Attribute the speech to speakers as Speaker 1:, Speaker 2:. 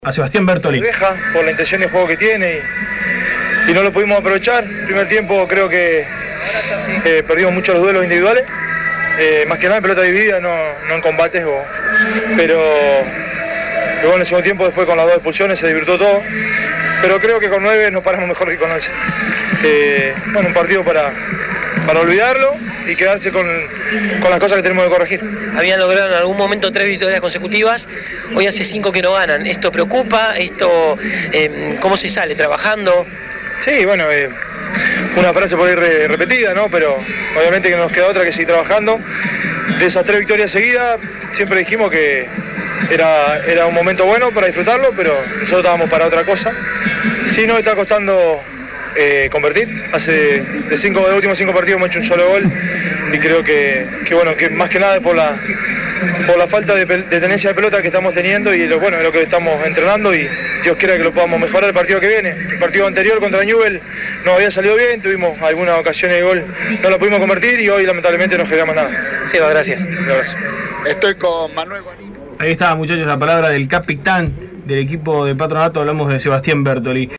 Speaker 1: A Sebastián Bertoli.
Speaker 2: Deja por la intención de juego que tiene y no lo pudimos aprovechar. Primer tiempo creo que perdimos mucho los duelos individuales, más que nada en pelota dividida, no en combates. Pero luego en el segundo tiempo, después con las dos expulsiones, se divirtió todo. Pero creo que con 9 nos paramos mejor que con 11. Bueno, un partido para olvidarlo y quedarse con las cosas que tenemos que corregir.
Speaker 3: Habían logrado en algún momento 3 victorias consecutivas, hoy hace 5 que no ganan. ¿Esto preocupa? ¿Cómo se sale? ¿Trabajando?
Speaker 2: Sí, bueno, una frase por ahí repetida, ¿no? Pero obviamente que nos queda otra que seguir trabajando. De esas 3 victorias seguidas, siempre dijimos que era un momento bueno para disfrutarlo, pero nosotros estábamos para otra cosa. Sí nos está costando convertir. De los últimos 5 partidos hemos hecho un solo gol y creo que bueno, que más que nada es por la falta de tenencia de pelota que estamos teniendo y lo que estamos entrenando, y Dios quiera que lo podamos mejorar el partido que viene. El partido anterior contra Newell nos había salido bien, tuvimos algunas ocasiones de gol, no la pudimos convertir y hoy lamentablemente no generamos nada.
Speaker 3: Seba, gracias.
Speaker 2: Un abrazo.
Speaker 4: Estoy con Manuel Guanino.
Speaker 1: Ahí está, muchachos, la palabra del capitán del equipo de Patronato. Hablamos de Sebastián Bertoli.